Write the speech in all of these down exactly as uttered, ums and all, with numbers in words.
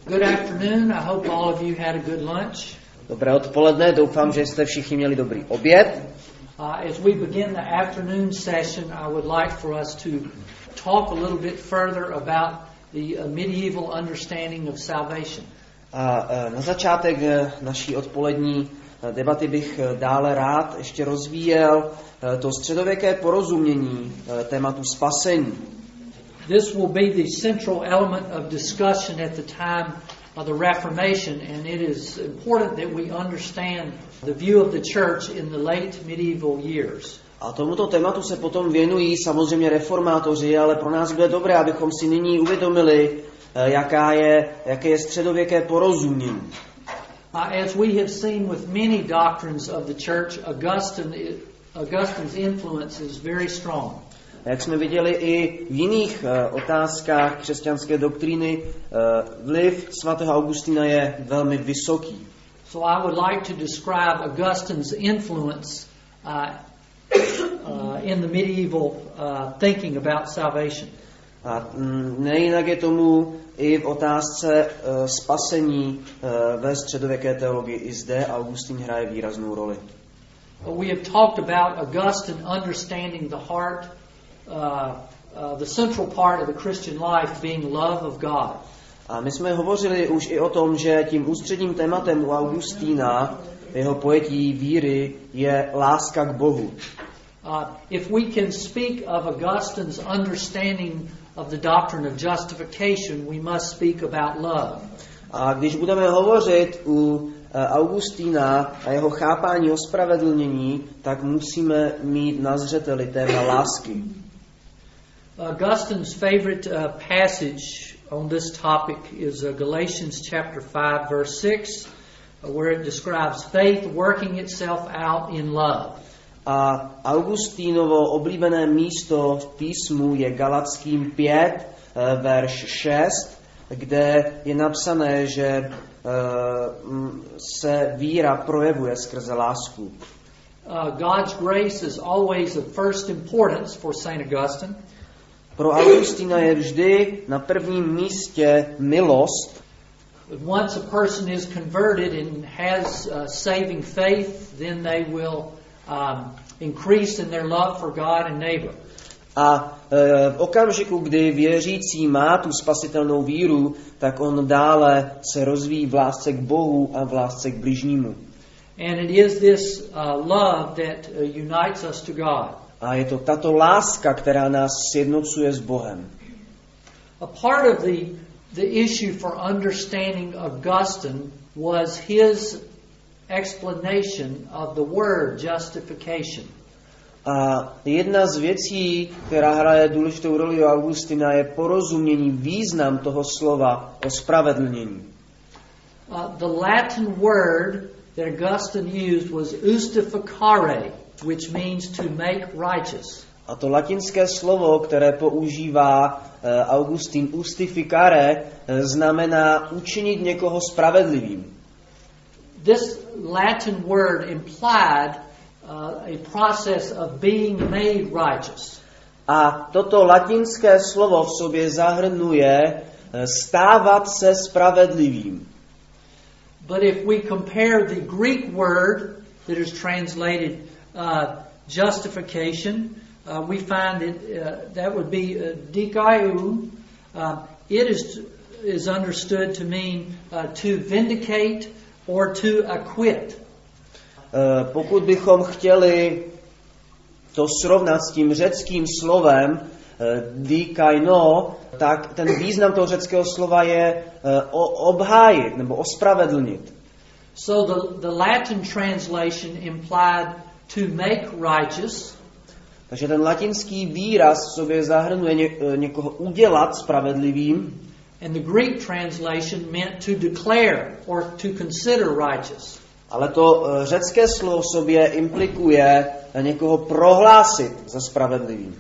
Good afternoon. I hope all of you had a good lunch. Dobré odpoledne, doufám, že jste všichni měli dobrý oběd. Uh, as we begin the afternoon session, I would like for us to talk a little bit further about the uh, medieval understanding of salvation. A uh, na začátek uh, naší odpolední uh, debaty bych uh, dále rád ještě rozvíjel uh, to středověké porozumění uh, tématu spasení. This will be the central element of discussion at the time of the Reformation, and it is important that we understand the view of the church in the late medieval years. A tomuto tématu se potom věnují samozřejmě reformátoři, ale pro nás bude dobré, abychom si nyní uvědomili, jaká je, jaké je středověké porozumění. Uh, as we have seen with many doctrines of the church, Augustine, Augustine's influence is very strong. Jak jsme viděli i v jiných uh, otázkách křesťanské doktríny, uh, vliv svatého Augustina je velmi vysoký. So I would like to describe Augustine's influence uh, uh, in the medieval uh, thinking about salvation. A mm, nejinak je tomu i v otázce uh, spasení uh, ve středověké teologii. I zde Augustin hraje výraznou roli. We have talked about Augustine understanding the heart, Uh, uh, the central part of the Christian life being love of God. A my jsme hovořili už i o tom, že tím ústředním tématem u Augustína, jeho pojetí víry, je láska k Bohu. Uh, if we can speak of Augustine's understanding of the doctrine of justification, we must speak about love. A když budeme hovořit u Augustína a jeho chápání ospravedlnění, tak musíme mít na zřeteli téma lásky. Augustine's favorite uh, passage on this topic is uh, Galatians chapter five verse six, uh, where it describes faith working itself out in love. A Augustínovo oblíbené místo v písmu je Galatským pět, uh, verš šest, kde je napsané, že uh, se víra projevuje skrze lásku. Uh, God's grace is always of first importance for Saint Augustine. Pro Augustina je vždy na prvním místě milost. Once a person is converted and has uh, saving faith, then they will um, increase in their love for God and neighbor. A e, v okamžiku, kdy věřící má tu spasitelnou víru, tak on dále se rozvíjí v lásce k Bohu a v lásce k bližnímu. And it is this uh, love that uh, unites us to God. A je to tato láska, která nás sjednocuje s Bohem. A part of the the issue for understanding Augustine was his explanation of the word justification. A jedna z věcí, která hraje důležitou roli u Augustina, je porozumění, význam toho slova ospravedlnění. Uh, the Latin word that Augustine used was justificare, which means to make righteous. A to latinské slovo, které používá uh, Augustin, justificare, uh, znamená učinit někoho spravedlivým. This Latin word implied uh, a process of being made righteous. A toto latinské slovo v sobě zahrnuje uh, stávat se spravedlivým. But if we compare the Greek word that is translated uh, justification, uh, we find that uh, that would be uh, dikaiou. Uh, it is is understood to mean uh, to vindicate or to acquit. Uh, pokud bychom chtěli to srovnat s tím řeckým slovem uh, dikaino, tak ten význam toho řeckého slova je uh, obhájit nebo ospravedlnit. So the, the Latin translation implied to make righteous. Takže ten latinský výraz v sobě zahrnuje ně, někoho udělat spravedlivým. And the Greek translation meant to declare or to consider righteous. Ale to uh, řecké slovo v sobě implikuje někoho prohlásit za spravedlivým.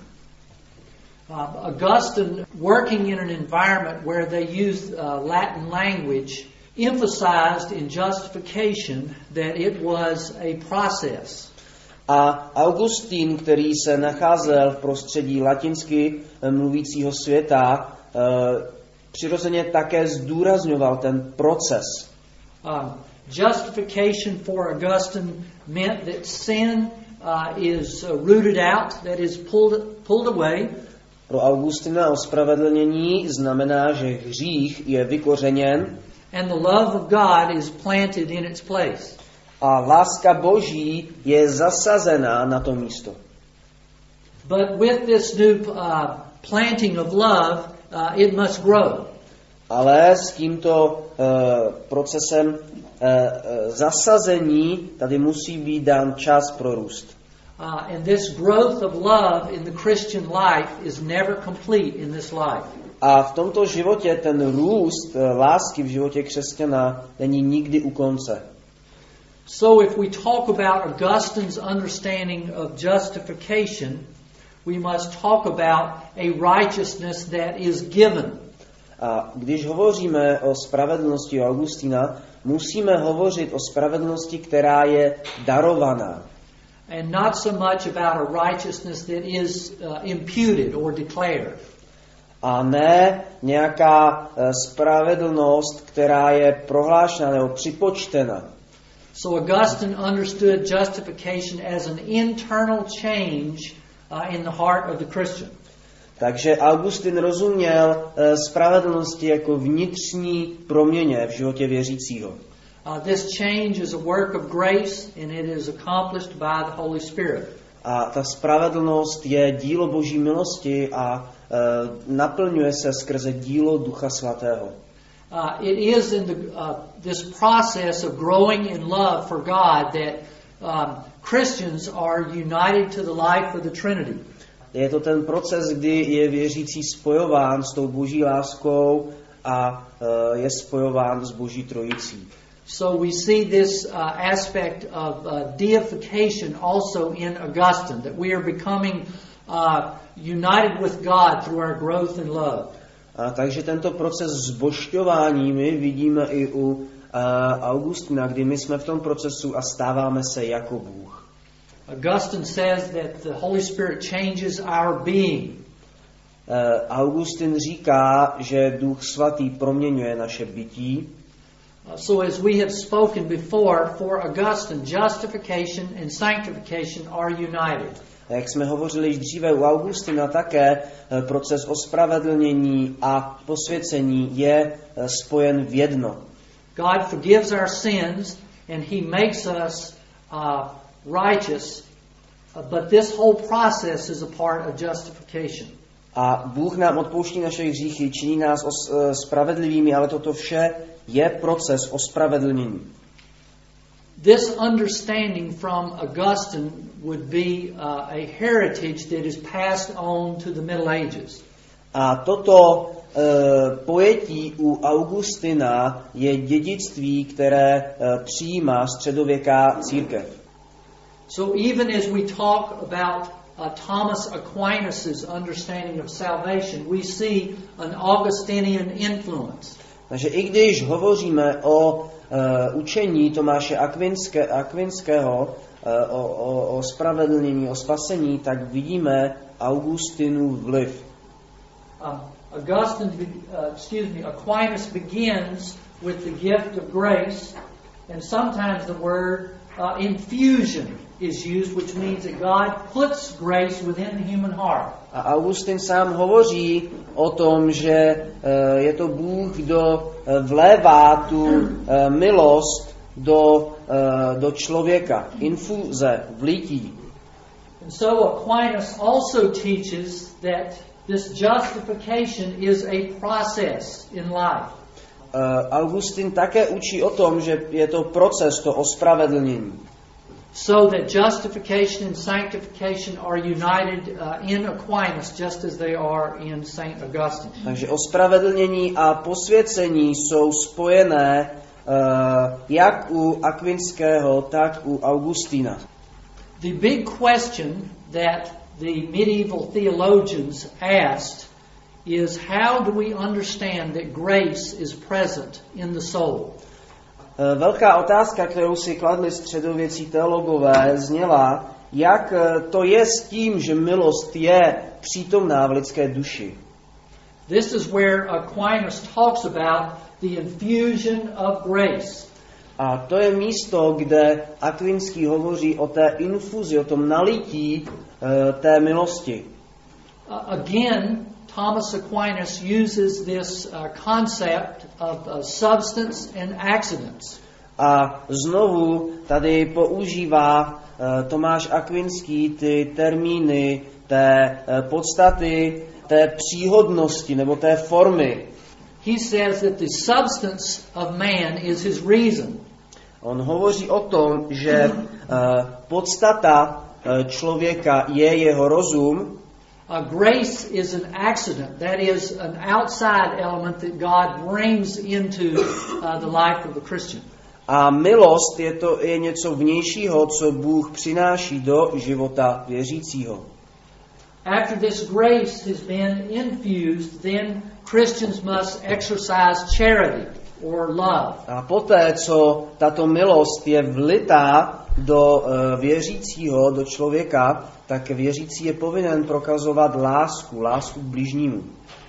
Uh, Augustine, working in an environment where they used uh, Latin language, emphasized in justification that it was a process. A Augustín, který se nacházel v prostředí latinsky mluvícího světa, přirozeně také zdůrazňoval ten proces. Um, justification for Augustine meant that sin uh, is uh, rooted out, that is pulled, pulled away. Pro Augustina ospravedlnění znamená, že hřích je vykořeněn And the love of God is planted in its place. a láska Boží je zasazená na to místo. But with this new uh, planting of love, uh, it must grow. Ale s tímto uh, procesem uh, uh, zasazení tady musí být dán čas pro růst. Uh, and this growth of love in the Christian life is never complete in this life. A v tomto životě ten růst uh, lásky v životě křesťana není nikdy u konce. So if we talk about Augustine's understanding of justification, we must talk about a righteousness that is given. A když hovoříme o spravedlnosti Augustina, musíme hovořit o spravedlnosti, která je darovaná. And not so much about a righteousness that is uh, imputed or declared. A ne nějaká uh, spravedlnost, která je prohlášena nebo připočtena. So Augustine understood justification as an internal change uh, in the heart of the Christian. Takže Augustin rozuměl uh, spravedlnosti jako vnitřní proměně v životě věřícího. Uh, this change is a work of grace and it is accomplished by the Holy Spirit. A ta spravedlnost je dílo Boží milosti a uh, naplňuje se skrze dílo Ducha Svatého. Uh, it is in the, uh, this process of growing in love for God that um, Christians are united to the life of the Trinity. Je to ten proces, kdy je věřící spojován s tou Boží láskou a uh, je spojován s Boží trojicí. So we see this uh, aspect of uh, deification also in Augustine, that we are becoming uh, united with God through our growth in love. A takže tento proces zbožťování my vidíme i u uh, Augustina, kdy my jsme v tom procesu a stáváme se jako Bůh. Augustine says that the Holy Spirit changes our being. Uh, Augustin říká, že Duch Svatý proměňuje naše bytí. Uh, so as we have spoken before, for Augustine, justification and sanctification are united. A jak jsme hovořili již dříve u Augustina také, proces ospravedlnění a posvěcení je spojen v jedno. God forgives our sins and He makes us uh, righteous, but this whole process is a part of justification. A Bůh nám odpouští naše hříchy, činí nás os, uh, spravedlivými, ale toto vše je proces ospravedlnění. This understanding from Augustine would be uh, a heritage that is passed on to the Middle Ages. A toto uh, pojetí u Augustina je dědictví, které uh, přijímá středověká církev. So even as we talk about uh, Thomas Aquinas' understanding of salvation, we see an Augustinian influence. Takže i když hovoříme o uh, učení Tomáše Akvinské, Akvinského, uh, o, o, o spravedlnění, o spasení, tak vidíme Augustinův vliv. Um, Augustine, uh, excuse me, Aquinas begins with the gift of grace, and sometimes the word uh, infusion is used, which means that God puts grace within the human heart. A Augustin sám hovoří o tom, že uh, je to Bůh, kdo uh, vlévá tu uh, milost do, uh, do člověka. Infuze, vlítí. And so Aquinas also teaches that this justification is a process in life. Uh, Augustin také učí o tom, že je to proces, to ospravedlnění. So that justification and sanctification are united uh, in Aquinas just as they are in Saint Augustine. Takže ospravedlnění a posvěcení jsou spojené uh, jak u Akvinského, tak u Augustina. The big question that the medieval theologians asked is, how do we understand that grace is present in the soul? Velká otázka, kterou si kladli středověcí teologové, zněla, jak to je s tím, že milost je přítomná v lidské duši. This is where Aquinas talks about the infusion of grace. A to je místo, kde Akvinský hovoří o té infuzi, o tom nalití uh, té milosti. Uh, again, Thomas Aquinas uses this uh, concept of uh, substance and accidents. A znovu tady používá uh, Tomáš Akvinský ty termíny té uh, podstaty, té příhodnosti nebo té formy. He says that the substance of man is his reason. On hovoří o tom, že uh, podstata uh, člověka je jeho rozum. Uh, grace is an accident. That is an outside element that God brings into uh, the life of a Christian. A milost je to je něco vnějšího, co Bůh přináší do života věřícího. After this grace has been infused, then Christians must exercise charity or love. A poté, co tato milost je vlitá do uh, věřícího, do člověka, tak věřící je povinen prokazovat lásku, lásku k bližnímu.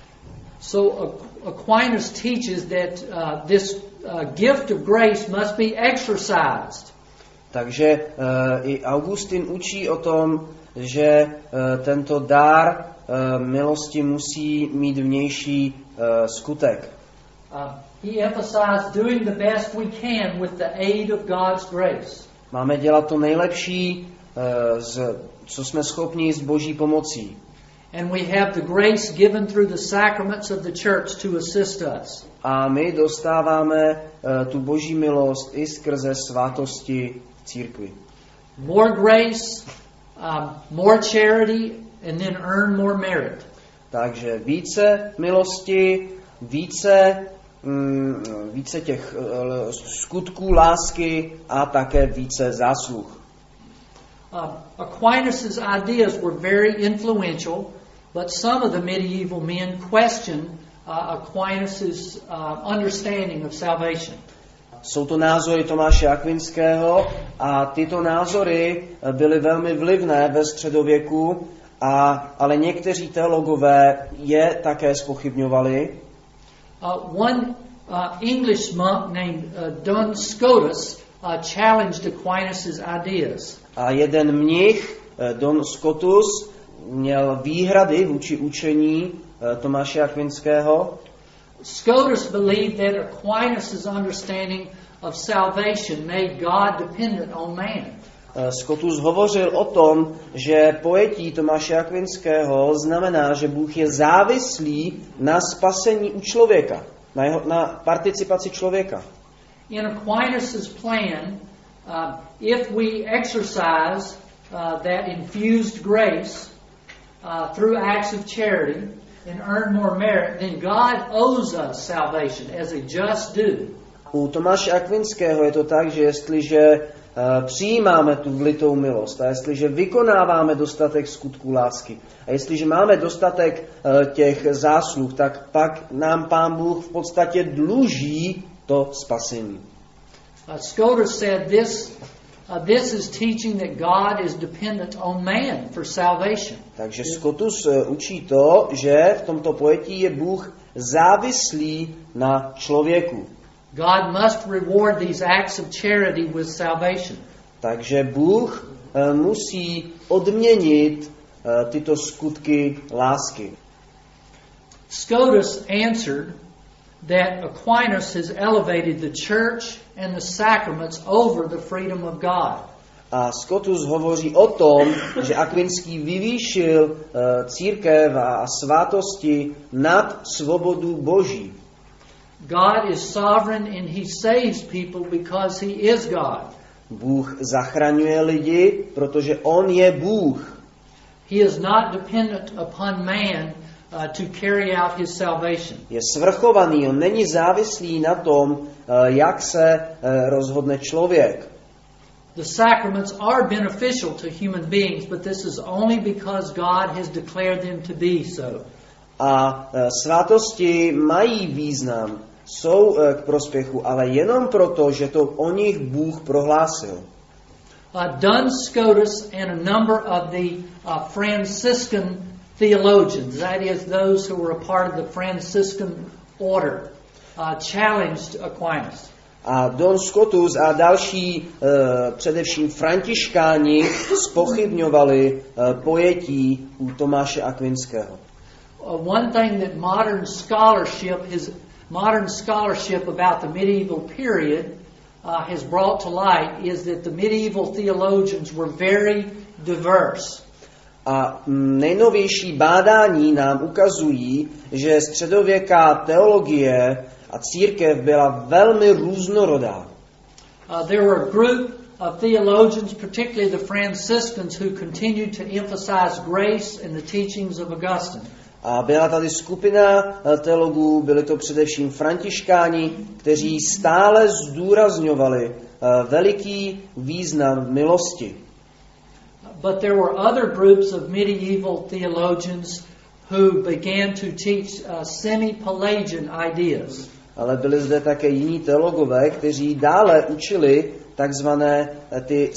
So Aquinas teaches that uh, this uh, gift of grace must be exercised. Takže uh, i Augustin učí o tom, že uh, tento dar uh, milosti musí mít vnější uh, skutek. Uh, he emphasized doing the best we can with the aid of God's grace. Máme dělat to nejlepší, uh, z, co jsme schopni s Boží pomocí. And we have the grace given through the sacraments of the church to assist us. A my dostáváme uh, tu Boží milost i skrze svátosti církvi. More grace, um, more charity, and then earn more merit. Takže více milosti, více, mm, více těch uh, skutků lásky a také více zásluh. Uh, Aquinas' ideas were very influential, but some of the medieval men questioned uh, Aquinas' uh, understanding of salvation. Jsou to názory Tomáše Akvinského a tyto názory byly velmi vlivné ve středověku, a, ale někteří teologové je také zpochybňovali. Uh, one uh, English monk named uh, Duns Scotus uh, challenged Aquinas' ideas. A jeden mnich, Don Scotus, měl výhrady vůči učení Tomáše Akvinského. Scotus believed that Aquinas' understanding of salvation made God dependent on man. Scotus hovořil o tom, že pojetí Tomáše Akvinského znamená, že Bůh je závislý na spasení u člověka, na, jeho, na participaci člověka. In Aquinas' plan, uh, if we exercise uh, that infused grace uh, through acts of charity and earn more merit, then God owes us salvation as a just due. U Tomáše Akvinského je to tak, že jestliže uh, přijímáme tu vlitou milost a jestliže vykonáváme dostatek skutků lásky a jestliže máme dostatek uh, těch zásluh, tak pak nám Pán Bůh v podstatě dluží to spasení. Uh, Scotus said this, uh, this is teaching that God is dependent on man for salvation. Takže Scotus uh, učí to, že v tomto pojetí je Bůh závislý na člověku. God must reward these acts of charity with salvation. Takže Bůh uh, musí odměnit uh, tyto skutky lásky. Scotus answered that Aquinas has elevated the church and the sacraments over the freedom of God. A Scotus hovoří o tom, že Akvinský vyvýšil uh, církev a svátosti nad svobodu Boží. God is sovereign and he saves people because he is God. Bůh zachraňuje lidi, protože on je Bůh. He is not dependent upon man uh, to carry out his salvation. Je svrchovaný, on není závislý na tom, uh, jak se uh, rozhodne člověk. The sacraments are beneficial to human beings, but this is only because God has declared them to be so. A uh, svátosti mají význam, jsou uh, k prospěchu, ale jenom proto, že to o nich Bůh prohlásil. Uh, Duns Scotus and a number of the uh, Franciscan theologians, that is, those who were a part of the Franciscan order, uh, challenged Aquinas. A Don Scotus a další, uh, především františkáni, zpochybňovali uh, pojetí u Tomáše Akvinského. Uh, one thing that modern scholarship, his modern scholarship about the medieval period uh, has brought to light is that the medieval theologians were very diverse. A nejnovější bádání nám ukazují, že středověká teologie a církev byla velmi různorodá. Uh, there were a group of theologians, particularly the Franciscans, who continued to emphasize grace in the teachings of Augustine. A byla tady skupina teologů, byli to především františkáni, kteří stále zdůrazňovali veliký význam milosti. But there were other groups of medieval theologians who began to teach uh, semi-Pelagian ideas. Ale byli zde také jiní teologové, kteří dále učili takzvané ty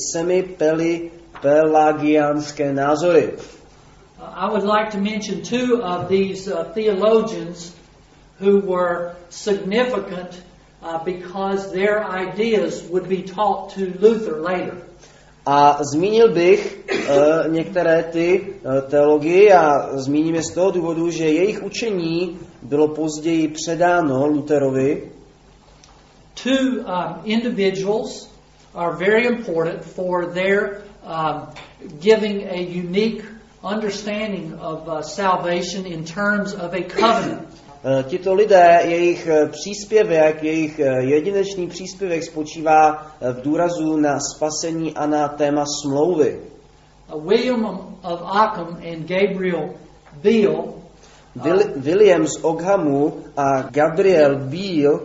semi-pelagiánské názory. I would like to mention two of these uh, theologians who were significant uh, because their ideas would be taught to Luther later. A zmínil bych uh, některé ty uh, teologie a zmíním je z toho důvodu, že jejich učení bylo později předáno Lutherovi. Two um, individuals are very important for their um, giving a unique understanding of uh, salvation in terms of a covenant. Uh, tito lidé, jejich uh, příspěvek, jejich uh, jedinečný příspěvek spočívá uh, v důrazu na spasení a na téma smlouvy. Uh, William of Ockham and Gabriel Beale, uh, Will, William z Ockhamu a Gabriel Beale,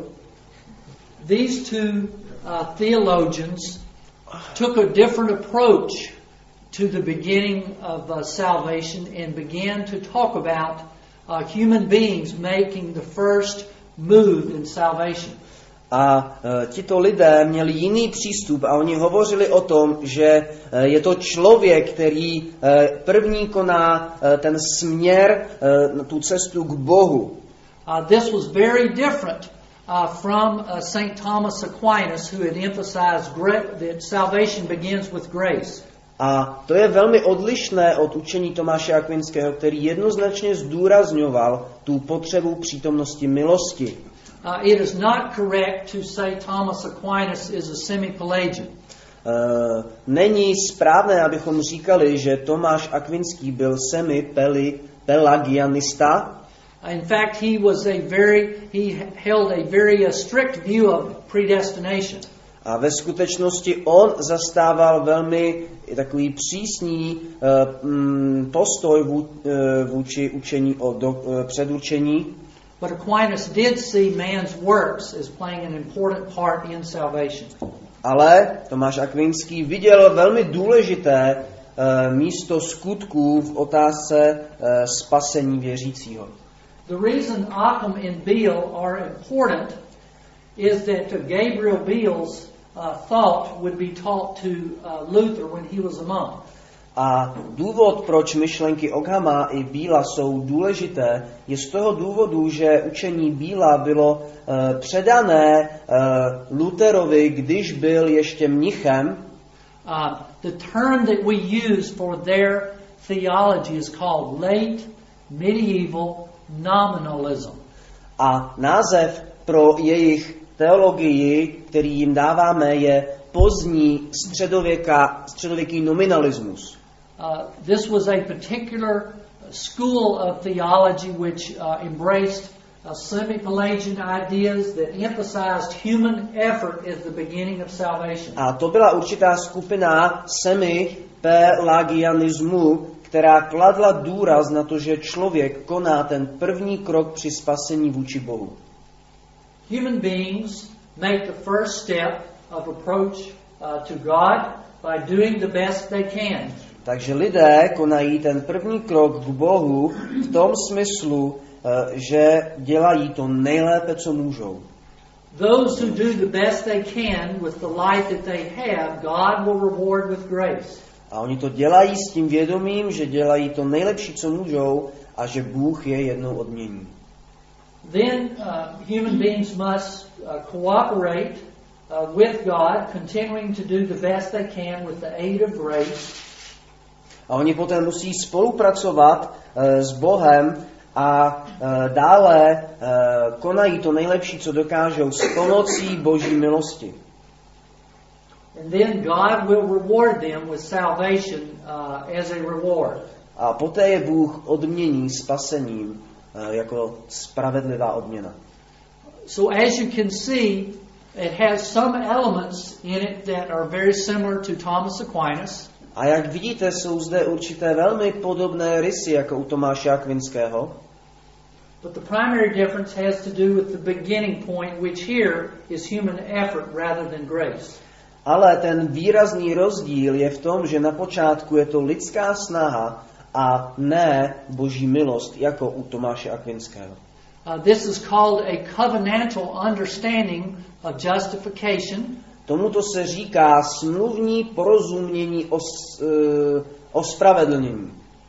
these two uh, theologians took a different approach to the beginning of uh, salvation and began to talk about uh, human beings making the first move in salvation. A uh, tito lidé měli jiný přístup a oni hovořili o tom, že uh, je to člověk, který uh, první koná uh, ten směr, uh, tu cestu k Bohu. Uh, this was very different uh, from uh, Saint Thomas Aquinas, who had emphasized gra- that salvation begins with grace. A to je velmi odlišné od učení Tomáše Akvinského, který jednoznačně zdůrazňoval tu potřebu přítomnosti milosti. Uh, it is not correct to say Thomas Aquinas is a semi-Pelagian. Uh, není správné, abychom říkali, že Tomáš Akvinský byl semi-pelagianista. In fact, he was a very he held a very uh, strict view of predestination. A ve skutečnosti on zastával velmi takový přísný uh, um, postoj vů, uh, vůči učení o do, uh, předurčení. But Aquinas did see man's works as playing an important part in salvation. Ale Tomáš Akvinský viděl velmi důležité uh, místo skutků v otázce uh, spasení věřícího. The reason Occam and Beale are important is that Gabriel Beale's uh, thought would be taught to uh, Luther when he was a monk. A důvod, proč myšlenky Ockhama i Beala jsou důležité, je z toho důvodu, že učení Beala bylo uh, předané uh, Lutherovi, když byl ještě mnichem. Uh, the term that we use for their theology is called late medieval nominalism. A název pro jejich teologii, který jim dáváme, je pozdní středověká, středověký nominalismus. Uh, this was a particular school of theology which uh, embraced uh, semi-Pelagian ideas that emphasized human effort as the beginning of salvation. A to byla určitá skupina semi-pelagianismu, která kladla důraz na to, že člověk koná ten první krok při spasení vůči Bohu. Human beings make the first step of approach uh, to God by doing the best they can. Takže lidé konají ten první krok k Bohu v tom smyslu, že dělají to nejlépe, co můžou. Those who do the best they can with the life that they have, God will reward with grace. A oni to dělají s tím vědomím, že dělají to nejlepší, co můžou, a že Bůh je jednou odmění. Then uh, human beings must uh, cooperate uh, with God, continuing to do the best they can with the aid of grace. A oni poté musí spolupracovat uh, s Bohem a uh, dále uh, konají to nejlepší, co dokážou, s pomocí Boží milosti. And then God will reward them with salvation uh, as a reward. A poté je Bůh odmění spasením uh, jako spravedlivá odměna. So as you can see, it has some elements in it that are very similar to Thomas Aquinas. A jak vidíte, jsou zde určité velmi podobné rysy jako u Tomáše Akvinského. But the primary difference has to do with the beginning point, which here is human effort rather than grace. Ale ten výrazný rozdíl je v tom, že na počátku je to lidská snaha a ne Boží milost, jako u Tomáše Akvinského. Uh, this is called a covenantal understanding of justification. Tomuto se říká smluvní porozumění o, uh, o spravedlnění.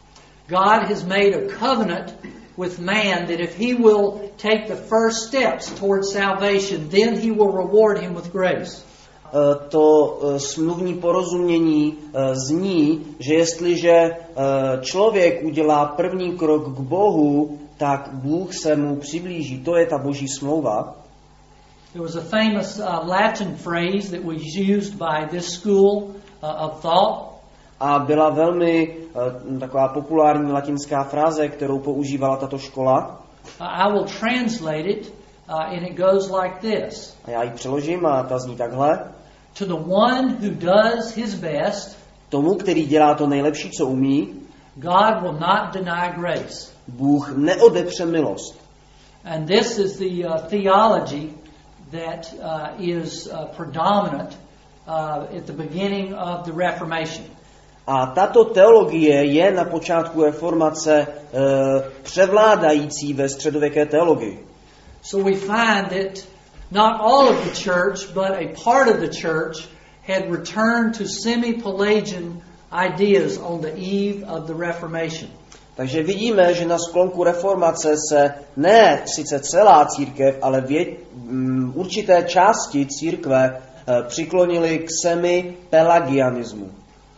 God has made a covenant with man that if he will take the first steps towards salvation, then he will reward him with grace. To uh, smluvní porozumění uh, zní, že jestliže uh, člověk udělá první krok k Bohu, tak Bůh se mu přiblíží. To je ta Boží smlouva. There was a famous uh, Latin phrase that was used by this school uh, of thought. A byla velmi uh, taková populární latinská fráze, kterou používala tato škola. Uh, I will translate it, uh, and it goes like this. A já ji přeložím a ta zní takhle. To the one who does his best, tomu, který dělá to nejlepší, co umí, God will not deny grace. Bůh neodepře milost. And this is the uh, theology that uh, is uh, predominant uh, at the beginning of the Reformation. A tato teologie je na počátku reformace uh, převládající ve středověké teologii. So we find that not all of the church, but a part of the church had returned to semi-Pelagian ideas on the eve of the Reformation. Takže vidíme, že na sklonku reformace se ne sice celá církev, ale vě, um, určité části církve uh, přiklonily k semi-pelagianismu.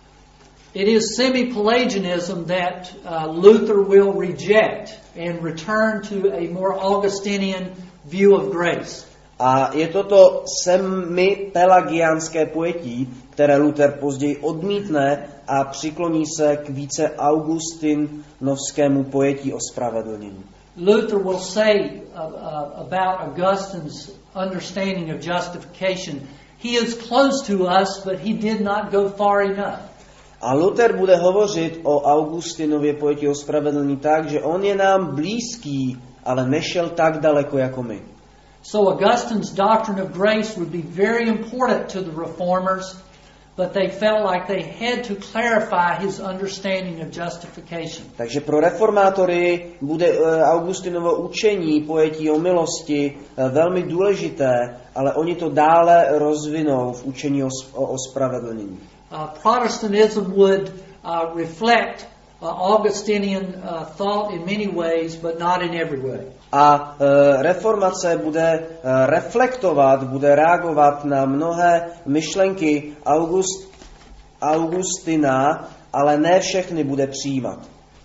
It is semi-Pelagianism that uh, Luther will reject and return to a more Augustinian view of grace. A je toto semi-pelagiánské pojetí, které Luther později odmítne a přikloní se k více augustinovskému pojetí o spravedlnění. Luther will say uh, uh, about Augustine's understanding of justification, he is close to us, but he did not go far enough. A Luther bude hovořit o Augustinově pojetí o spravedlnění tak, že on je nám blízký, ale nešel tak daleko jako my. So Augustine's doctrine of grace would be very important to the reformers, but they felt like they had to clarify his understanding of justification. Takže pro reformátory bude Augustinovo učení, pojetí o milosti velmi důležité, ale oni to dále rozvinou v učení o, o, o spravedlnění. Uh, Protestantism would uh, reflect uh, Augustinian uh, thought in many ways, but not in every way. A e, reformace bude e, reflektovat, bude reagovat na mnohé myšlenky August, Augustina, ale ne všechny bude přijímat.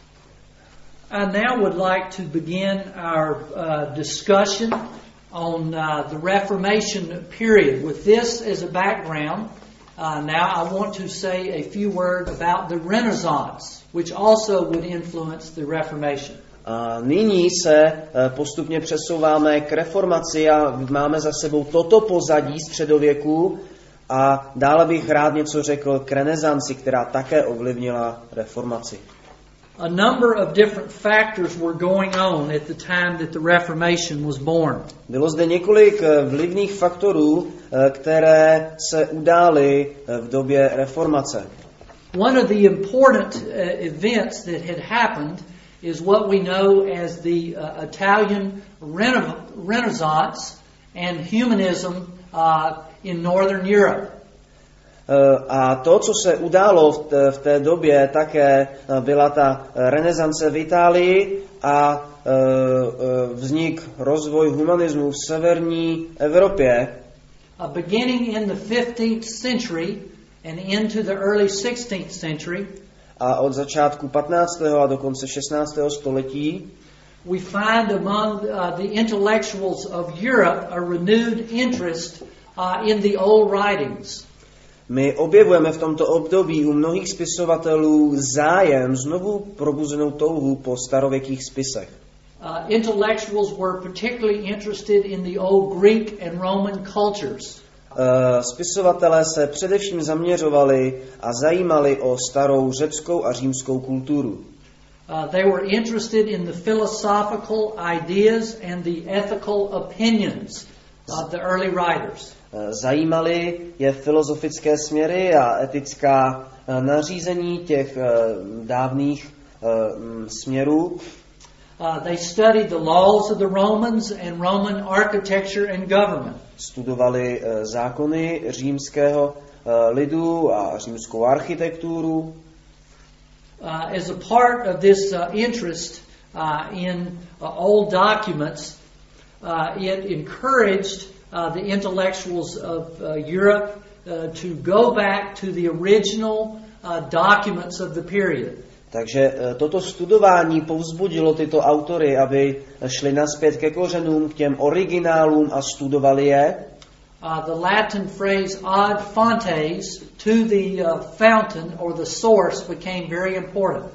I now would like to begin our uh, discussion on uh, the Reformation period. With this as a background, uh, now I want to say a few words about the Renaissance, which also would influence the Reformation. A nyní se postupně přesouváme k reformaci a máme za sebou toto pozadí středověku a dále bych rád něco řekl k renesanci, která také ovlivnila reformaci. A number of different factors were going on at the time that the Reformation was born. Bylo zde několik vlivných faktorů, které se udály v době reformace. One of the important uh, events that had happened is what we know as the uh, Italian rena- Renaissance and humanism uh, in Northern Europe. A to, co se událo v té, v té době, také byla ta renesance v Itálii a vznik, rozvoj humanismu v severní Evropě. Uh, beginning in the fifteenth century and into the early sixteenth century, a od začátku patnáctého a do konce šestnáctého století we find among uh, the intellectuals of Europe a renewed interest uh, in the old writings. My objevujeme v tomto období u mnohých spisovatelů zájem, znovu probuzenou touhu po starověkých spisech. Uh, intellectuals were particularly interested in the old Greek and Roman cultures. Uh, spisovatelé se především zaměřovali a zajímali o starou řeckou a římskou kulturu. Uh, they were interested in the philosophical ideas and the ethical opinions of the early writers. Uh, zajímali je filozofické směry a etická uh, nařízení těch uh, dávných uh, směrů. Uh, they studied the laws of the Romans and Roman architecture and government. Studovali uh, zákony římského uh, lidu a římskou architekturu. Uh, as a part of this uh, interest uh, in uh, old documents, uh, it encouraged uh, the intellectuals of uh, Europe uh, to go back to the original uh, documents of the period. Takže toto studování povzbudilo tyto autory, aby šli nazpět ke kořenům, k těm originálům a studovali je. Uh, the Latin phrase ad fontes, to the uh, fountain or the source, became very important.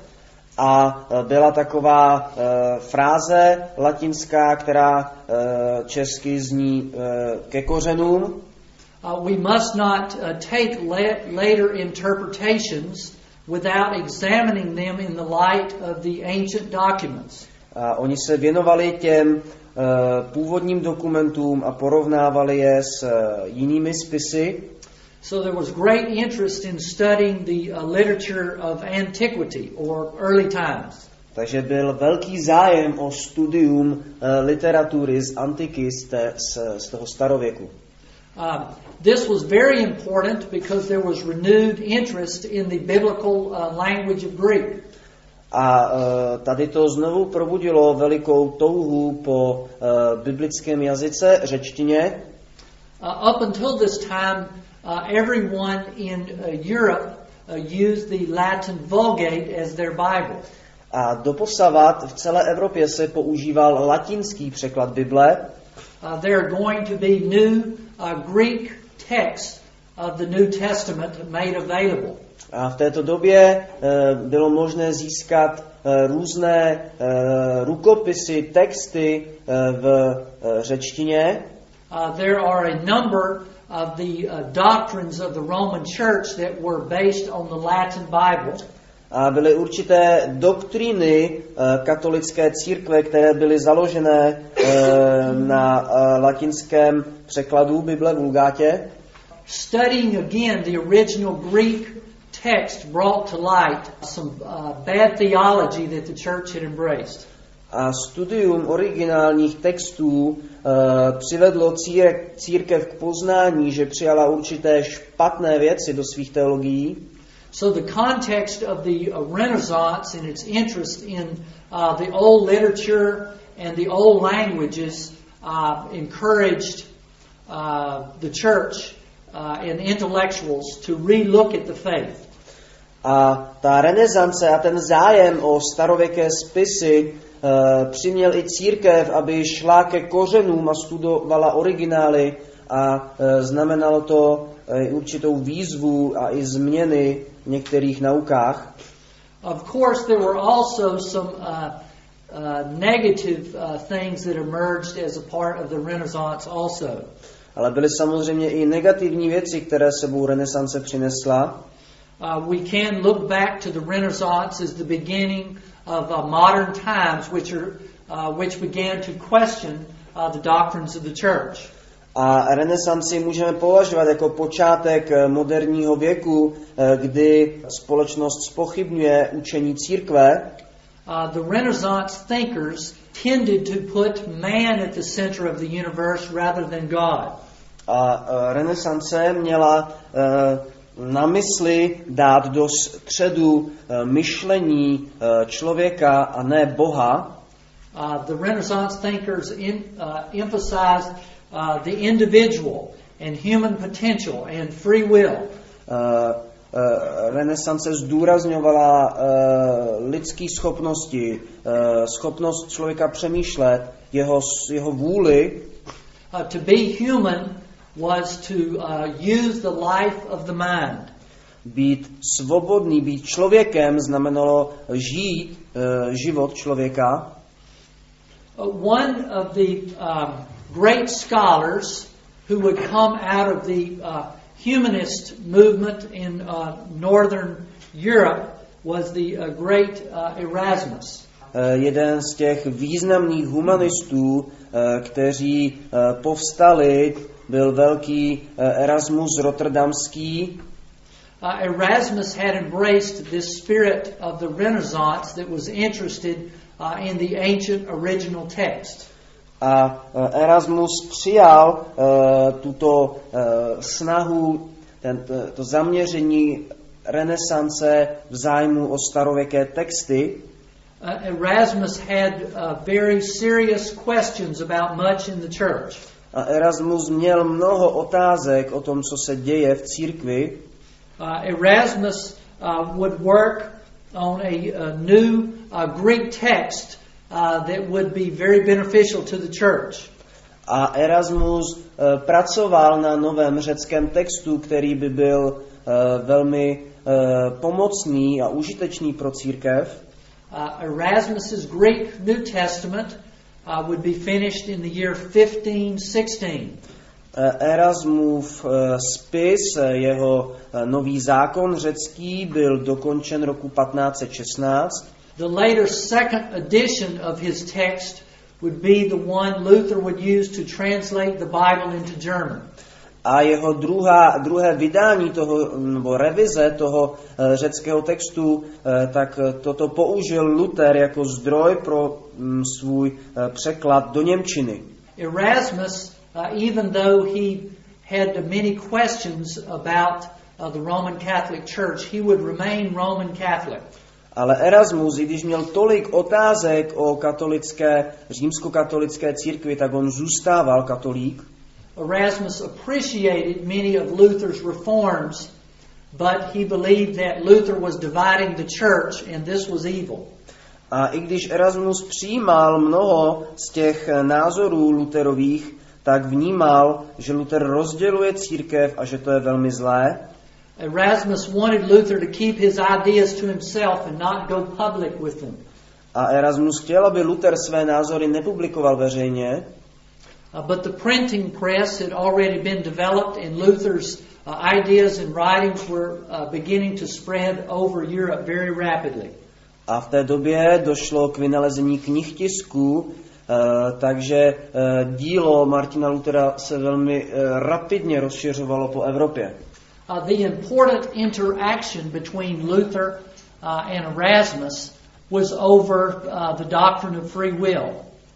A byla taková uh, fráze latinská, která uh, česky zní uh, ke kořenům. Uh, we must not uh, take la- later interpretations without examining them in the light of the ancient documents. A oni se věnovali těm uh, původním dokumentům a porovnávali je s uh, jinými spisy. So there was great interest in studying the uh, literature of antiquity or early times. Takže byl velký zájem o studium uh, literatury z antiky, z, té, z, z toho starověku. Um, this was very important because there was renewed interest in the biblical uh, language of Greek. A uh, tady to znovu probudilo velikou touhu po uh, biblickém jazyce, řečtině. Uh, up until this time, uh, everyone in uh, Europe uh, used the Latin Vulgate as their Bible. A doposavat v celé Evropě se používal latinský překlad Bible. Uh, there are going to be new uh, Greek texts of the New Testament made available. A v této době uh, bylo možné získat uh, různé uh, rukopisy, texty uh, v uh, řečtině. Uh, there are a number of the uh, doctrines of the Roman Church that were based on the Latin Bible. A byly určité doktríny uh, katolické církve, které byly založené uh, na uh, latinském překladu Bible Vulgátě. Studying again the original Greek text brought to light some uh, bad theology that the church had embraced. A studium originálních textů uh, přivedlo círk, církev k poznání, že přijala určité špatné věci do svých teologií. So the context of the uh, Renaissance and its interest in uh, the old literature and the old languages uh, encouraged uh, the church uh, and intellectuals to re-look at the faith. A ta renesance a ten zájem o starověké spisy uh, přiměl i církev, aby šla ke kořenům a studovala originály a uh, znamenalo to uh, určitou výzvu a i změny v některých naukách. Of course, there were also some uh, uh, negative uh, things that emerged as a part of the Renaissance also. Ale byly samozřejmě i negativní věci, které sebou renesance přinesla. Uh, we can look back to the Renaissance as the beginning of uh, modern times, which are uh, which began to question uh, the doctrines of the church. A renesanci můžeme považovat jako počátek moderního věku, kdy společnost zpochybňuje učení církve. Uh, the Renaissance thinkers tended to put man at the center of the universe rather than God. A renesance měla uh, na mysli dát do středu myšlení člověka a ne Boha. Uh, the Renaissance thinkers in, uh, emphasized uh, the individual and human potential and free will. Uh, uh, Renesance zdůrazňovala uh, lidské schopnosti, uh, schopnost člověka přemýšlet, jeho, jeho vůli. Uh, to be human was to uh, use the life of the mind. Být svobodný, být člověkem znamenalo žít uh, život člověka. Uh, one of the um, great scholars who would come out of the uh, humanist movement in uh, northern Europe was the uh, great uh, Erasmus. Uh, jeden z těch významných humanistů, uh, kteří uh, povstali, byl velký uh, Erasmus Rotterdamský. Uh, Erasmus had embraced this spirit of the Renaissance that was interested uh, in the ancient original text. A uh, Erasmus přijal uh, tuto uh, snahu, ten, to zaměření renesance v zájmu o starověké texty. Uh, Erasmus had uh, very serious questions about much in the church. A Erasmus měl mnoho otázek o tom, co se děje v církvi. Uh, Erasmus uh, would work on a, a new uh, Greek text uh, that would be very beneficial to the church. A Erasmus uh, pracoval na novém řeckém textu, který by byl uh, velmi uh, pomocný a užitečný pro církev. Uh, Erasmus's Greek New Testament uh, would be finished in the year fifteen sixteen. Erasmův spis, jeho nový zákon řecký, byl dokončen roku patnáct set šestnáct. The later second edition of his text would be the one Luther would use to translate the Bible into German. A jeho druhá, druhé vydání toho, nebo revize toho řeckého textu, tak toto použil Luther jako zdroj pro svůj překlad do němčiny. Erasmus, Uh, even though he had many questions about uh, the Roman Catholic Church, he would remain Roman Catholic. Ale Erasmus, i když měl tolik otázek o katolické, římskokatolické církvi, tak on zůstával katolík. Erasmus appreciated many of Luther's reforms, but he believed that Luther was dividing the church and this was evil. A i když Erasmus přijímal mnoho z těch názorů Lutherových, tak vnímal, že Luther rozděluje církev a že to je velmi zlé. Erasmus wanted Luther to keep his ideas to himself and not go public with them. A Erasmus chtěl, aby Luther své názory nepublikoval veřejně. Uh, but the printing press had already been developed and Luther's uh, ideas and writings were uh, beginning to spread over Europe very rapidly. A v té době došlo k vynalezení knihtisku, Uh, takže uh, dílo Martina Luthera se velmi uh, rapidně rozšiřovalo po Evropě. Uh, the important interaction between Luther uh, and Erasmus was over uh, the doctrine of free will.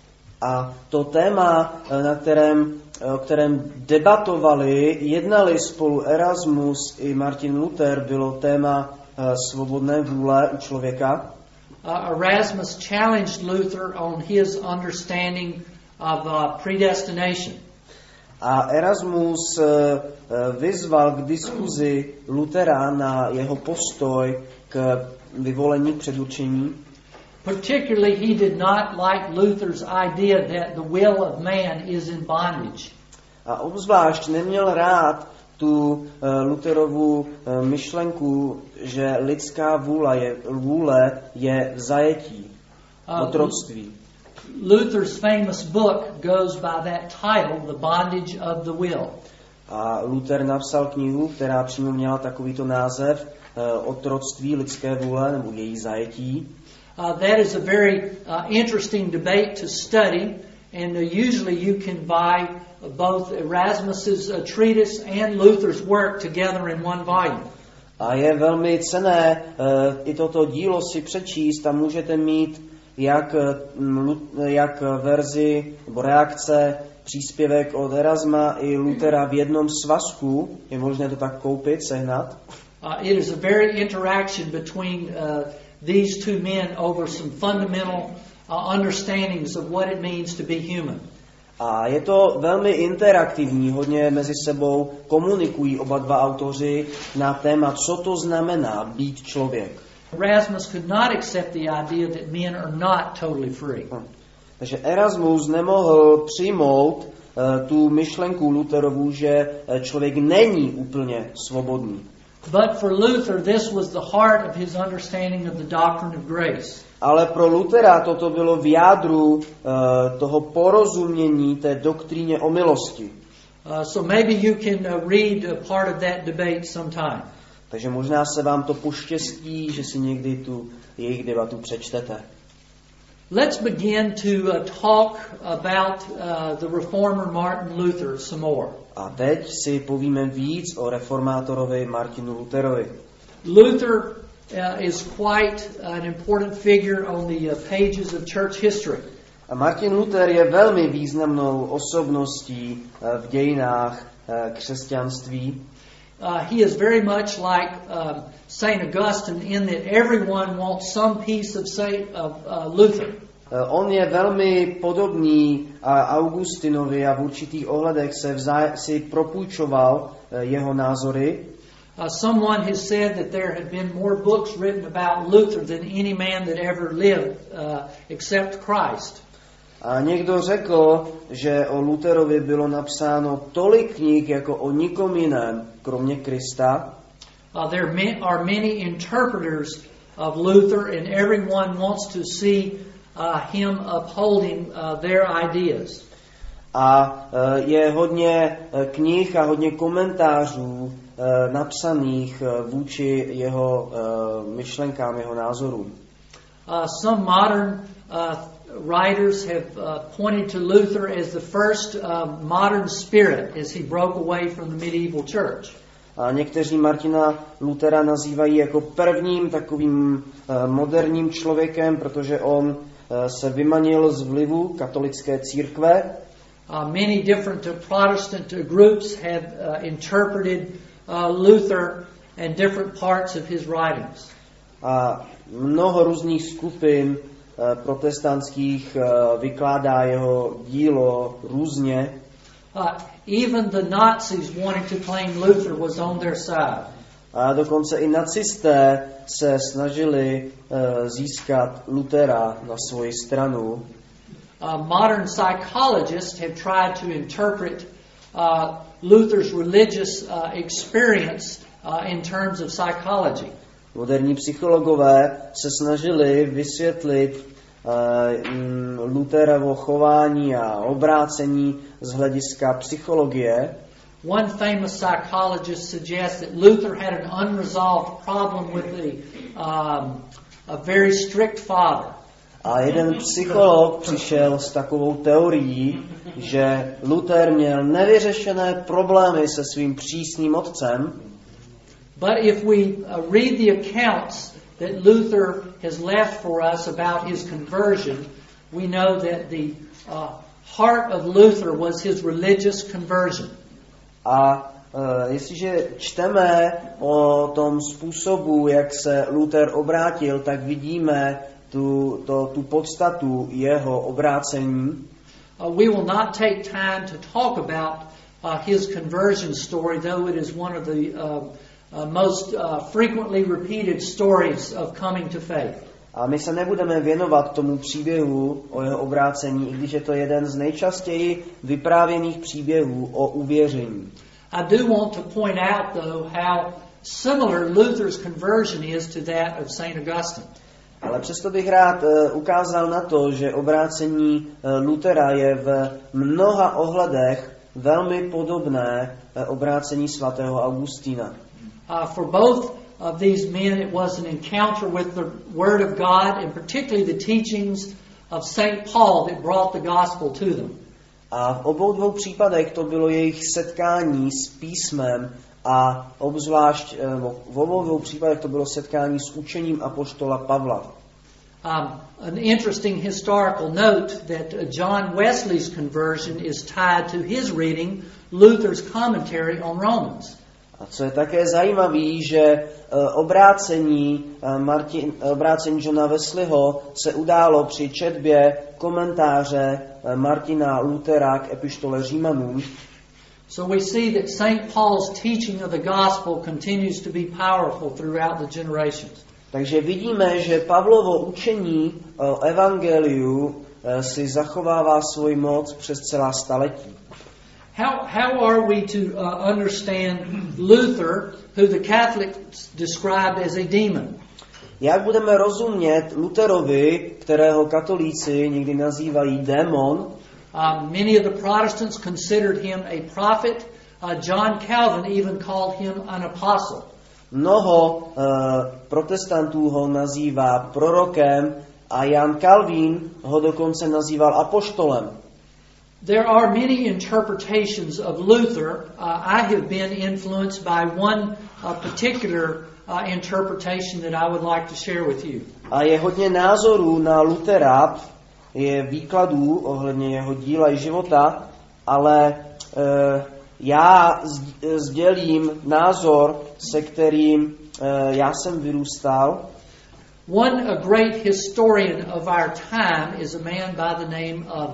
A to téma, uh, na kterém, o kterém debatovali, jednali spolu Erasmus i Martin Luther, bylo téma uh, svobodné vůle u člověka. Uh, Erasmus challenged Luther on his understanding of uh, predestination. A Erasmus uh, vyzval k diskuzi Luthera na jeho postoj k vyvolení předurčení. Particularly, he did not like Luther's idea that the will of man is in bondage. A obzvlášť neměl rád tu uh, Lutherovu uh, myšlenku, že lidská vůle je, vůle je v zajetí, v otroctví. Uh, Luther's famous book goes by that title, The Bondage of the Will. A Luther napsal knihu, která přímo měla takovýto název, uh, Otroctví lidské vůle, nebo její zajetí. Uh, that is a very uh, interesting debate to study, and uh, usually you can buy both Erasmus's uh, treatise and Luther's work together in one volume. A je velmi cenné uh, i toto dílo si přečíst a můžete mít jak, jak verzi nebo reakce příspěvek od Erasma i Luthera v jednom svazku, je možné to tak koupit, sehnat. Uh, it is a very interaction between uh, these two men over some fundamental uh, understandings of what it means to be human. A je to velmi interaktivní, hodně mezi sebou komunikují oba dva autoři na téma, co to znamená být člověk. Erasmus could not accept the idea that men are not totally free. Hm. Takže Erasmus nemohl přijmout uh, tu myšlenku Lutherovu, že člověk není úplně svobodný. But for Luther, this was the heart of his understanding of the doctrine of grace. Ale pro Luthera toto bylo v jádru uh, toho porozumění té doktríně o milosti. Uh, so maybe you can uh, read a part of that debate sometime. Takže možná se vám to poštěstí, že si někdy tu jejich debatu přečtete. Let's begin to uh, talk about uh, the reformer Martin Luther some more. A teď si povíme víc o reformátorovi Martinu Lutherovi. Luther uh, is quite an important figure on the uh, pages of church history. A Martin Luther je velmi významnou osobností uh, v dějinách uh, křesťanství. Uh, he is very much like um, Saint Augustine in that everyone wants some piece of Saint of uh, Luther. On je velmi podobný Augustinovi a v určitých ohledech se vzá, si propůjčoval jeho názory. Uh, someone has said that there have been more books written about Luther than any man that ever lived uh, except Christ. A někdo řekl, že o Lutherovi bylo napsáno tolik knih jako o nikom jiném, kromě Krista. Uh, there are many interpreters of Luther, and everyone wants to see uh, him upholding uh, their ideas. A uh, je hodně uh, knih a hodně komentářů uh, napsaných uh, vůči jeho uh, myšlenkám, jeho názorům. Uh, some modern uh, writers have uh, pointed to Luther as the first uh, modern spirit as he broke away from the medieval church. A někteří Martina Luthera nazývají jako prvním takovým uh, moderním člověkem, protože on uh, se vymanil z vlivu katolické církve. Uh, many different uh, Protestant uh, groups have uh, interpreted uh, Luther and different parts of his writings. A mnoho různých skupin uh, protestantských uh, vykládá jeho dílo různě. Uh, even the Nazis wanted to claim Luther was on their side. A dokonce i nacisté se snažili uh, získat Luthera na svoji stranu. Uh, modern psychologists have tried to interpret uh, Luther's religious uh, experience uh, in terms of psychology. Moderní psychologové se snažili vysvětlit uh, Lutherovo chování a obrácení z hlediska psychologie. One famous psychologist suggests that Luther had an unresolved problem with the, um, a very strict father. A jeden psycholog přišel s takovou teorií, že Luther měl nevyřešené problémy se svým přísným otcem. But if we uh, read the accounts that Luther has left for us about his conversion, we know that the uh, heart of Luther was his religious conversion. A uh, jestliže čteme o tom způsobu, jak se Luther obrátil, tak vidíme tu, to, tu podstatu jeho obrácení. Uh, we will not take time to talk about uh, his conversion story, though it is one of the uh, uh, most uh, frequently repeated stories of coming to faith. A my se nebudeme věnovat tomu příběhu o jeho obrácení, i když je to jeden z nejčastěji vyprávěných příběhů o uvěření. I do want to point out, though, how similar Luther's conversion is to that of Saint Augustine. Ale přesto bych rád uh, ukázal na to, že obrácení uh, Luthera je v mnoha ohledech velmi podobné uh, obrácení svatého Augustína. Uh, for both of these men, it was an encounter with the Word of God, and particularly the teachings of Saint Paul that brought the gospel to them. A v obou dvou případech to bylo jejich setkání s písmem a obzvlášť v obou dvou případech to bylo setkání s učením apoštola Pavla. Um, an interesting historical note that John Wesley's conversion is tied to his reading Luther's commentary on Romans. A co je také zajímavé, že obrácení, Martin, obrácení Johna Wesleyho se událo při četbě komentáře Martina Luthera k epištole Římanům. So we see that Saint Paul's teaching of the gospel continues to be powerful throughout the generations. Takže vidíme, že Pavlovo učení o evangeliu si zachovává svoji moc přes celá staletí. How, how are we to uh, understand Luther, who the Catholics described as a demon? Jak budeme rozumět Lutherovi, kterého katolíci někdy nazývají démon? Uh, many of the Protestants considered him a prophet. Uh, John Calvin even called him an apostle. Mnoho uh, protestantů ho nazývá prorokem a Jan Calvin ho dokonce nazýval apoštolem. There are many interpretations of Luther. Uh, I have been influenced by one uh, particular uh, interpretation that I would like to share with you. A je hodně názorů na Luthera, je výkladů ohledně jeho díla i života, ale uh, já sdělím názor, se kterým uh, já jsem vyrůstal. One a great historian of our time is a man by the name of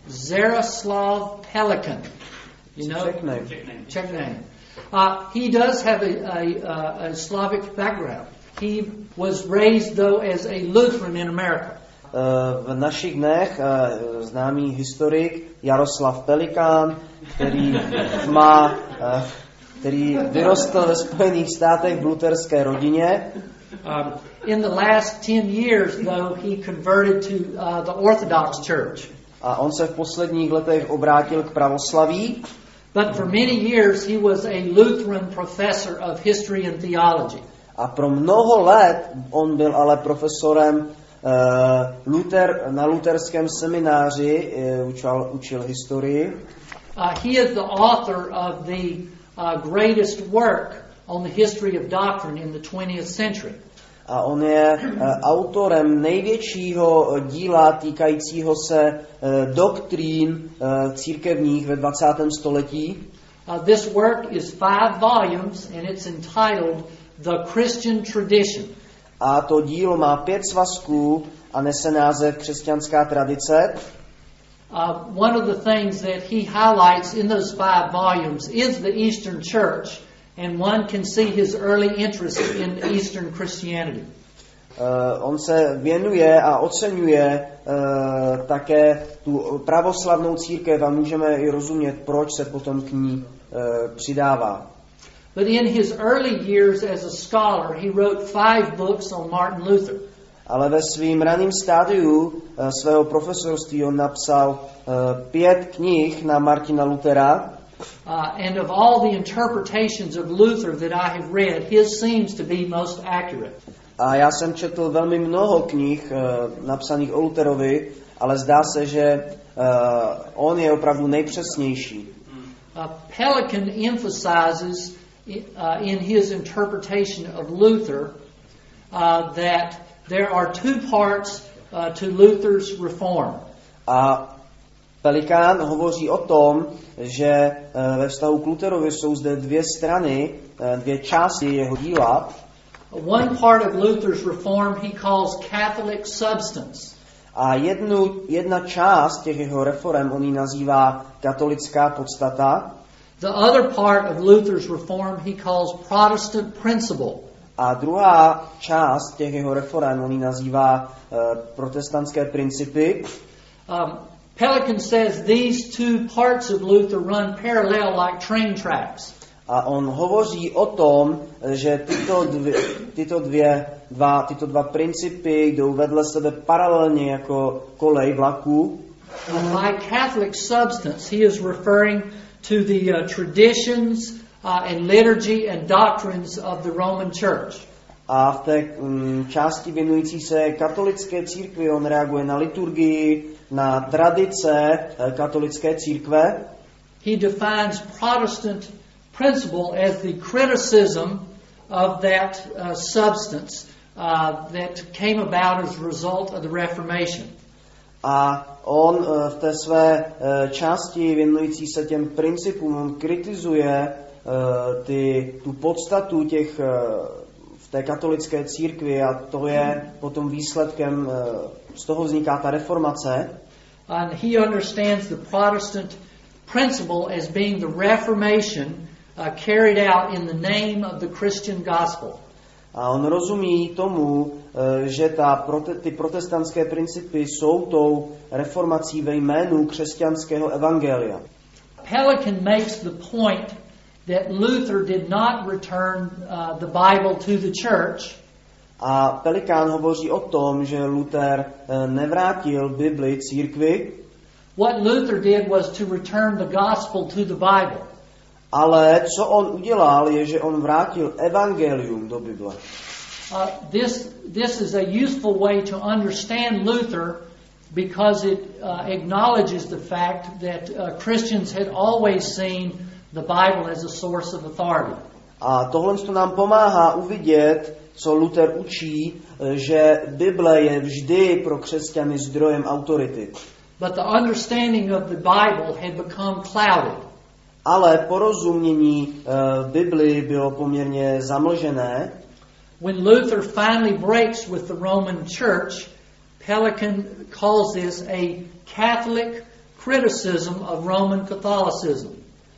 Jaroslav Pelikan. You know? Czech name. Czech name. Uh, he does have a, a, a Slavic background. He was raised, though, as a Lutheran in America. Uh, v našich dnech uh, známý historik Jaroslav Pelikán, který má, uh, který vyrostl ve Spojených státech v luterské rodině. Um, in the last ten years, though, he converted to uh, the Orthodox Church. A on se v posledních letech obrátil k pravoslaví. But for many years he was a Lutheran professor of history and theology. A pro mnoho let on byl ale profesorem uh, Luther, na luterském semináři, uh, učil, učil historii. Uh, he is the author of the uh, greatest work on the history of doctrine in the twentieth century. A on je uh, autorem největšího díla týkajícího se uh, doktrín uh, církevních ve dvacátém století. Uh, this work is five volumes and it's entitled The Christian Tradition. A to dílo má pět svazků a nese název Křesťanská tradice. Uh, one of the things that he highlights in those five volumes is the Eastern Church, and one can see his early interest in Eastern Christianity. Uh, on se věnuje a oceňuje uh, také tu pravoslavnou církev a můžeme i rozumět, proč se potom k ní uh, přidává. But in his early years as a scholar, he wrote five books on Martin Luther. Ale ve svým raném stádiu uh, svého profesorství on napsal uh, pět knih na Martina Luthera. Uh, and of all the interpretations of Luther that I have read, his seems to be most accurate. A já jsem četl velmi mnoho knih uh, napsaných o Lutherovi, ale zdá se, že uh, on je opravdu nejpřesnější. Uh, Pelikan emphasizes uh, in his interpretation of Luther uh, that there are two parts uh, to Luther's reform. A Pelikán hovoří o tom, že uh, ve vztahu k Lutherovi jsou zde dvě strany, uh, dvě části jeho díla. One part of Luther's reform he calls Catholic substance. A jednu, jedna část těch jeho reform on ji nazývá katolická podstata. The other part of Luther's reform he calls Protestant principle. A druhá část těch jeho reform on ji nazývá uh, protestantské principy. Um, Pelikan says these two parts of Luther run parallel like train tracks. A on hovoří o tom, že tyto dvě, tyto dvě, dva, tyto dva principy jdou vedle sebe paralelně jako kolej vlaků. By Catholic substance, he is referring to the uh, traditions uh, and liturgy and doctrines of the Roman Church. A v té um, části věnující se katolické církvi on reaguje na liturgii, na tradice katolické církve. He defines Protestant principle as the criticism of that uh, substance uh, that came about as a result of the Reformation. A on uh, v té své uh, části věnující se těm principům, on kritizuje uh, ty, tu podstatu těch uh, v té katolické církvi a to je potom výsledkem, uh, z toho vzniká ta reformace. And he understands the Protestant principle as being the Reformation uh, carried out in the name of the Christian gospel. A on rozumí tomu, že ta, ty protestantské principy jsou tou reformací ve jménu křesťanského evangelia. Pelikan makes the point that Luther did not return uh, the Bible to the church. A Pelikán hovoří o tom, že Luther nevrátil Bibli církvi. What Luther did was to return the gospel to the Bible. Ale co on udělal, je, že on vrátil evangelium do Bible. Uh, this this is a useful way to understand Luther because it uh, acknowledges the fact that uh, Christians had always seen the Bible as a source of authority. A tohle to nám pomáhá uvidět, co Luther učí, že Bible je vždy pro křesťany zdrojem autority. But the understanding of the Bible had become clouded. Ale porozumění uh, Bibli bylo poměrně zamlžené. When Luther finally breaks with the Roman Church, Pelikan calls this a Catholic criticism of Roman Catholicism.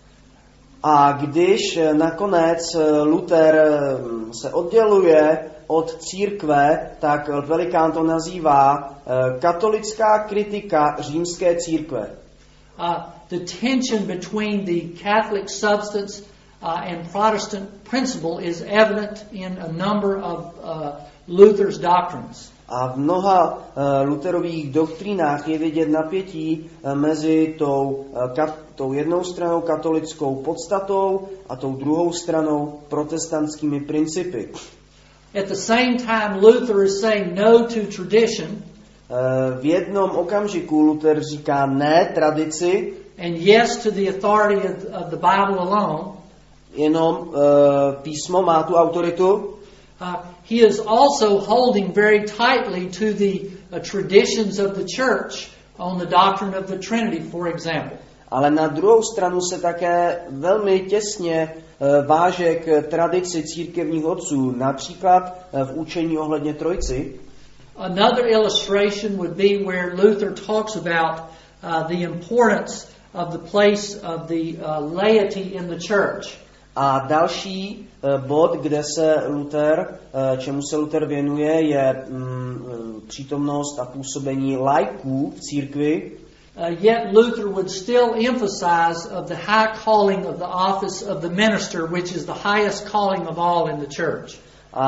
A když nakonec Luther se odděluje od církve, tak Pelikán to nazývá katolická kritika římské církve. Uh, the tension between the Catholic substance uh, and Protestant principle is evident in a number of uh, Luther's doctrines. A v mnoha uh, Lutherových doktrínách je vidět napětí uh, mezi tou, uh, kat, tou jednou stranou katolickou podstatou a tou druhou stranou protestantskými principy. At the same time, Luther is saying no to tradition. Uh, v jednom okamžiku Luther říká ne tradici and yes to the authority of, of the Bible alone. Jenom uh, písmo má tu autoritu. Uh, he is also holding very tightly to the uh, traditions of the church on the doctrine of the Trinity, for example. Ale na druhou stranu se také velmi těsně uh, váže k tradici církevních otců, například uh, v učení ohledně Trojci. Another illustration would be where Luther talks about uh, the importance of the place of the uh, laity in the church. A další uh, bod, kde se Luther, uh, čemu se Luther věnuje, je um, přítomnost a působení laiků v církvi. Uh, yet Luther would still emphasize of the high calling of the office of the minister, which is the highest calling of all in the church.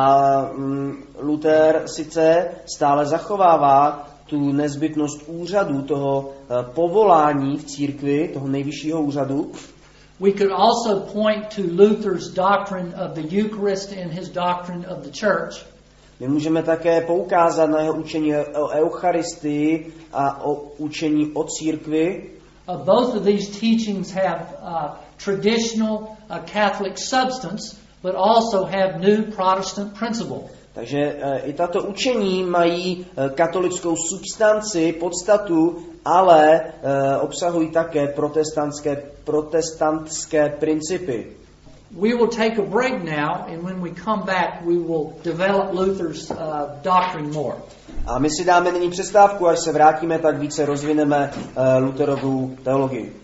A um, Luther sice stále zachovává tu nezbytnost úřadu, toho uh, povolání v církvi, toho nejvyššího úřadu. We could also point to Luther's doctrine of the Eucharist and his doctrine of the church. My můžeme také poukázat na jeho učení o Eucharistii a o učení o církvi. Uh, both of these teachings have uh, traditional uh, Catholic substance, but also have new Protestant principle. Takže uh, i tato učení mají uh, katolickou substanci, podstatu, ale uh, obsahují také protestantské, protestantské principy. We will take a break now, and when we come back, we will develop Luther's uh, doctrine more. A my si dáme nyní přestávku, až se vrátíme, tak více rozvineme uh, Lutherovu teologii.